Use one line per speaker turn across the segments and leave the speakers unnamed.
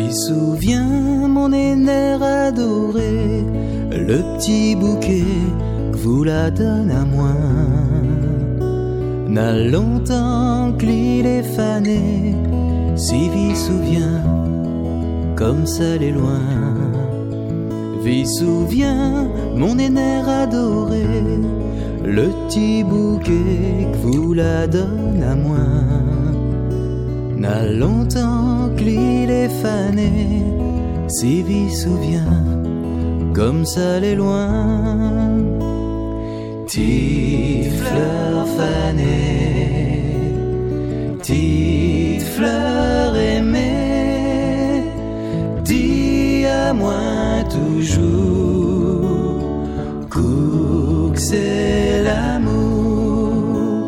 Souviens mon aîné adoré, le petit bouquet que vous la donne à moi. N'a longtemps qu'il est fané, si vi souviens comme ça les loin. Vi souviens mon aîné adoré, le petit bouquet que vous la donne à moi. N'a longtemps qu'il est fané, si vi souviens comme ça les loin. Petite fleur fanée, petite fleur aimée, dis à moi toujours que c'est l'amour.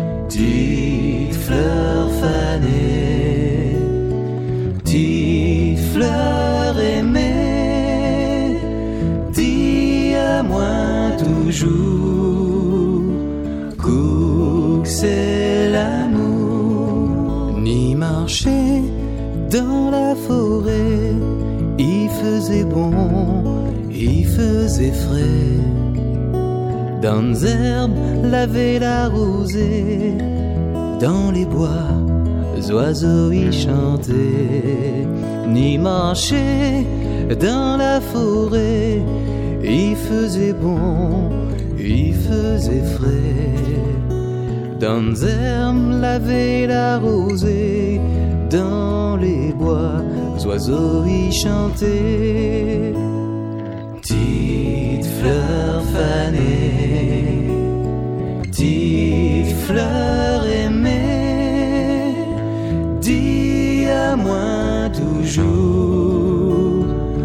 Petite fleur fanée, petite fleur aimée, dis à moi toujours que c'est l'amour. Ni marcher dans la forêt, il faisait bon, il faisait frais. Dans les herbes, laver la rosée, dans les bois, les oiseaux y chantaient. Ni marcher dans la forêt, il faisait bon, il faisait frais. Dans les herbes, laver la rosée, dans les bois, les oiseaux y chantaient. Petite fleur fanée, petite fleur aimée, dis à moi toujours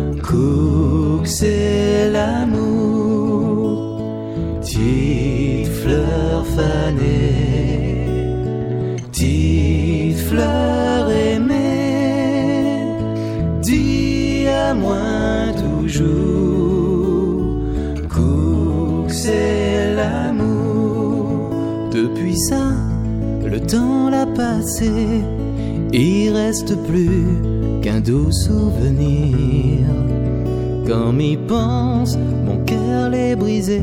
que c'est l'amour. Petite fleur fanée, petite fleur aimée, dis à moi toujours que c'est l'amour. Depuis ça, le temps l'a passé, il reste plus qu'un doux souvenir. Quand m'y pense, mon cœur l'est brisé.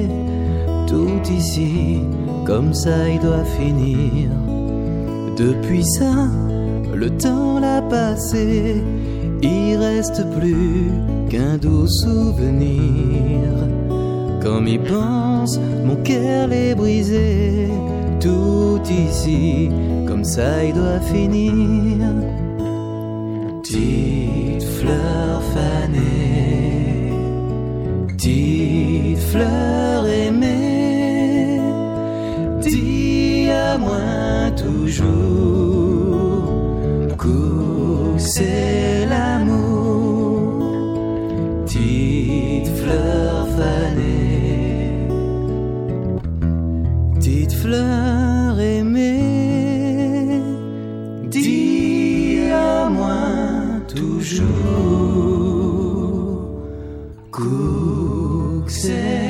Tout ici, comme ça il doit finir. Depuis ça, le temps l'a passé, il reste plus qu'un doux souvenir. Quand m'y pense, mon cœur l'est brisé. Tout ici, comme ça il doit finir. Petite fleur fanée, petite fleur aimée, dis à moi toujours que c'est l'amour. Petite fleur fanée, petite fleur aimée, dis à moi toujours que c'est